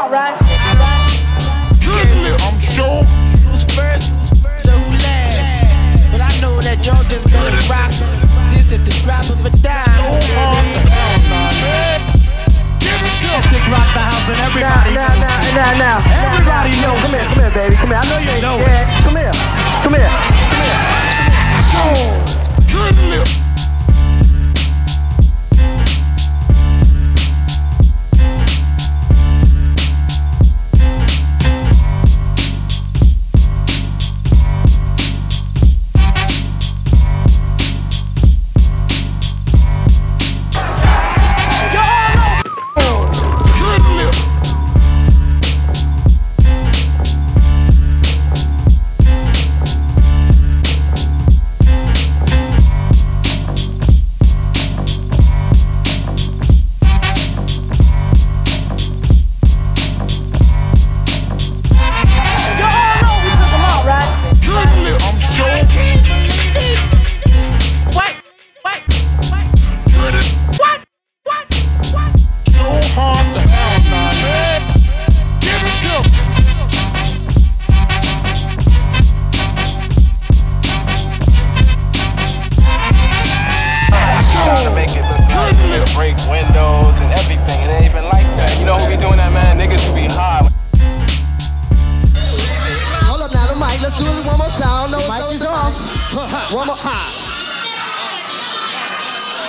Alright. I'm sure who's first, so last. But I know that y'all just better rock this at the drop of a dime. Kick rock the house and everybody. Now. Everybody knows. Come here, baby. Come here. I know you ain't scared. Come here.